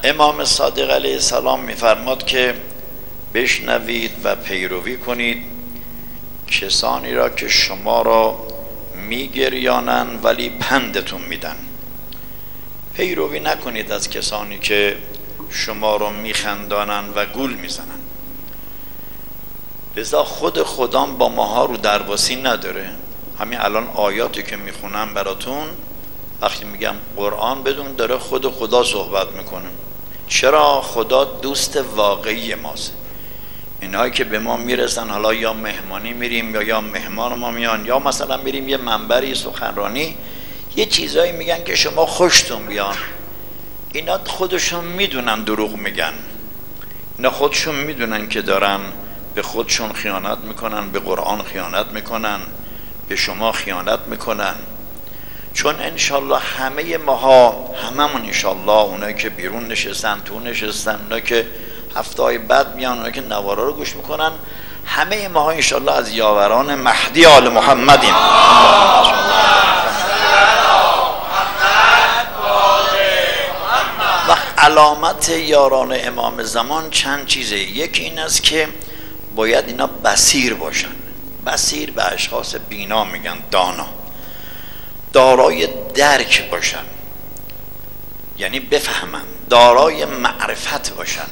امام صادق علیه السلام میفرماد که بشنوید و پیروی کنید کسانی را که شما را میگریانند ولی پندتون میدن. پیروی نکنید از کسانی که شما را میخندانند و گول میزنن. لذا خود خدام با ماها رو درواسی نداره. همین الان آیاتی که میخونم براتون، وقتی میگم قرآن بدون داره خود خدا صحبت میکنه. چرا؟ خدا دوست واقعی ماست. اینهایی که به ما میرسن، حالا یا مهمانی میریم یا مهمان ما میان، یا مثلا میریم یه منبری سخنرانی یه چیزایی میگن که شما خوشتون بیان، اینا خودشون میدونن دروغ میگن، اینا خودشون میدونن که دارن به خودشون خیانت میکنن، به قرآن خیانت میکنن، به شما خیانت میکنن. چون انشالله همه ماها، هممون انشالله، اونایی که بیرون نشستن، تو نشستن، اونایی که هفته‌های بعد میان، اونایی که نوارا رو گوش میکنن، همه ماها انشالله از یاوران مهدی آل محمدیم. و علامت یاران امام زمان چند چیزه. یکی این است که باید اینا بصیر باشن. بصیر به اشخاص بینا میگن، دانا. دارای درک باشن، یعنی بفهمن. دارای معرفت باشن،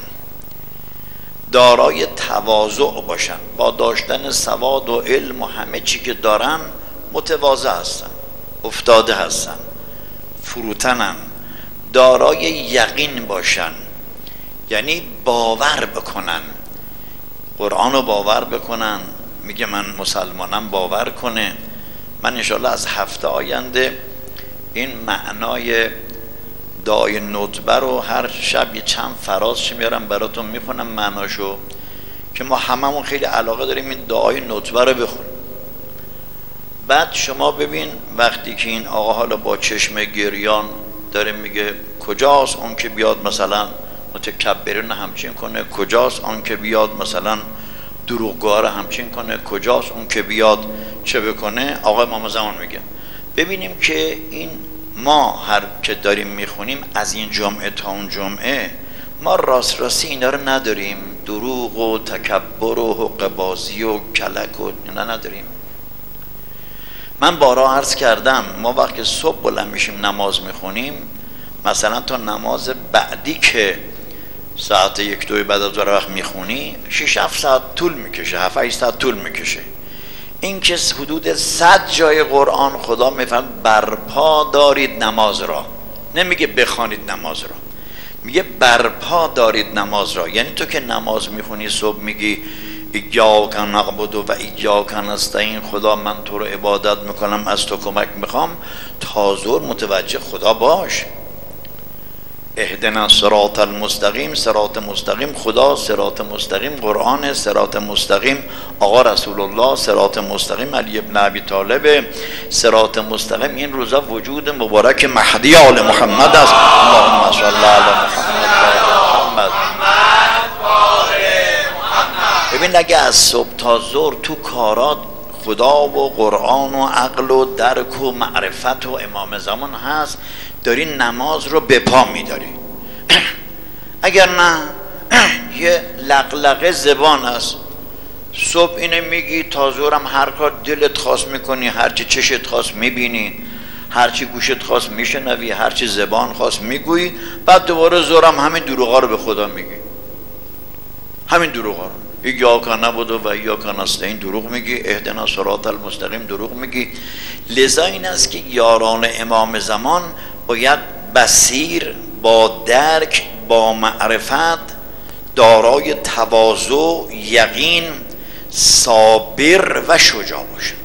دارای تواضع باشن. با داشتن سواد و علم و همه چی که دارن متواضع هستن، افتاده هستن، فروتنن. دارای یقین باشن، یعنی باور بکنن، قرآن رو باور بکنن. میگه من مسلمانم، باور کنه. من انشاءالله از هفته آینده این معنای دعای ندبه رو هر شب یه چند فرازش میارم براتون میخونم معناشو، که ما هممون خیلی علاقه داریم این دعای ندبه رو بخونیم. بعد شما ببین وقتی که این آقا حالا با چشم گریان داره میگه کجاست اون که بیاد مثلا متکبرین همچین کنه، کجاست اون که بیاد مثلا دروغگوها همچین کنه، کجاست اون که بیاد چه بکنه. آقا امام زمان میگه ببینیم که این ما هر که داریم میخونیم از این جمعه تا اون جمعه ما راستی اینا رو نداریم. دروغ و تکبر و حق بازی و کلک و اینا نداریم. من بارها عرض کردم ما وقتی صبح بلند میشیم نماز میخونیم، مثلا تا نماز بعدی که ساعت 1-2 بعد از وقت میخونی 6-7 ساعت طول میکشه، 7-8 ساعت طول میکشه. این که حدود 100 جای قرآن خدا میفرماید برپا دارید نماز را. نمیگه بخوانید نماز را، میگه برپا دارید نماز را. یعنی تو که نماز میخونی صبح میگی ایاک نعبد و ایاک نستعین، خدا من تو رو عبادت میکنم، از تو کمک میخوام. تا ظهر متوجه خدا باش. اهدنا الصراط المستقیم، صراط مستقیم خدا، صراط مستقیم قرآن، صراط مستقیم آقا رسول الله، صراط مستقیم علی ابن ابی طالب، صراط مستقیم این روزا وجود مبارک مهدی آل محمد است. اللهم صل علی محمد. ببین اگه از صبح تا ظهر تو کارات خدا و قرآن و عقل و درک و معرفت و امام زمان هست، داری نماز رو به پا میداری. اگر نه یه لقلقه زبان است، صبح اینه میگی تا ظهرم هر کار دلت خواست میکنی، هرچی چشت خواست میبینی، هرچی گوشت خواست میشنوی، هرچی زبان خواست میگویی، بعد دوباره ظهرم همین دروغا رو به خدا میگی، همین دروغا رو. ایاک نعبد و ایاک نستعین دروغ میگی، اهدنا الصراط المستقیم دروغ میگی. لذا این است که یاران امام زمان باید بصیر، با درک، با معرفت، دارای تواضع، یقین، صابر و شجاع باشند.